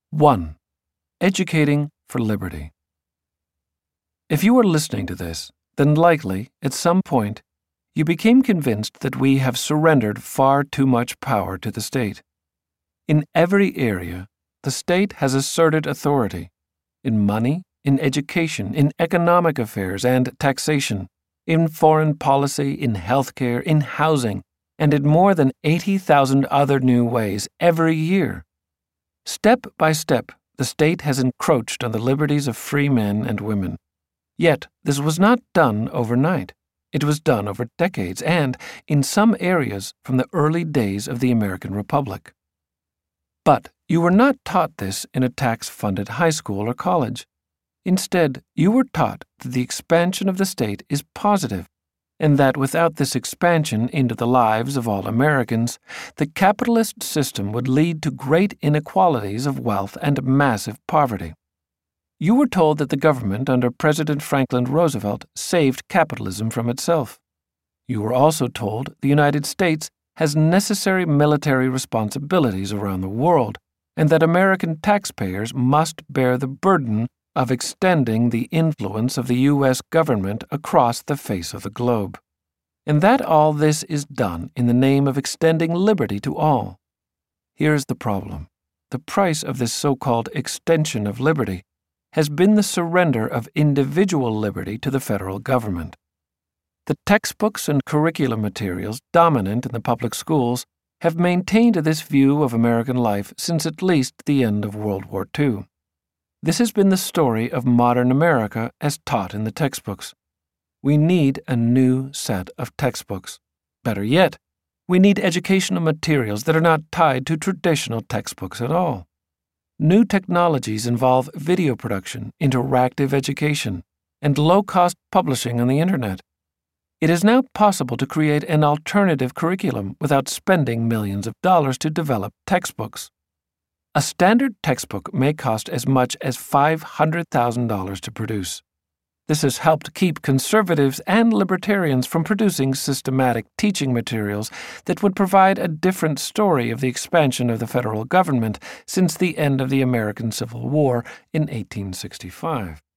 1. Educating for Liberty. If you are listening to this, then likely, at some point, you became convinced that we have surrendered far too much power to the state. In every area, the state has asserted authority. In money, in education, in economic affairs and taxation, in foreign policy, in healthcare, in housing, and in more than 80,000 other new ways every year. Step by step, the state has encroached on the liberties of free men and women. Yet, this was not done overnight. It was done over decades and, in some areas, from the early days of the American Republic. But you were not taught this in a tax-funded high school or college. Instead, you were taught that the expansion of the state is positive, and that without this expansion into the lives of all Americans, the capitalist system would lead to great inequalities of wealth and massive poverty. You were told that the government under President Franklin Roosevelt saved capitalism from itself. You were also told the United States has necessary military responsibilities around the world, and that American taxpayers must bear the burden of extending the influence of the U.S. government across the face of the globe, and that all this is done in the name of extending liberty to all. Here's the problem. The price of this so-called extension of liberty has been the surrender of individual liberty to the federal government. The textbooks and curriculum materials dominant in the public schools have maintained this view of American life since at least the end of World War II. This has been the story of modern America as taught in the textbooks. We need a new set of textbooks. Better yet, we need educational materials that are not tied to traditional textbooks at all. New technologies involve video production, interactive education, and low-cost publishing on the Internet. It is now possible to create an alternative curriculum without spending millions of dollars to develop textbooks. A standard textbook may cost as much as $500,000 to produce. This has helped keep conservatives and libertarians from producing systematic teaching materials that would provide a different story of the expansion of the federal government since the end of the American Civil War in 1865.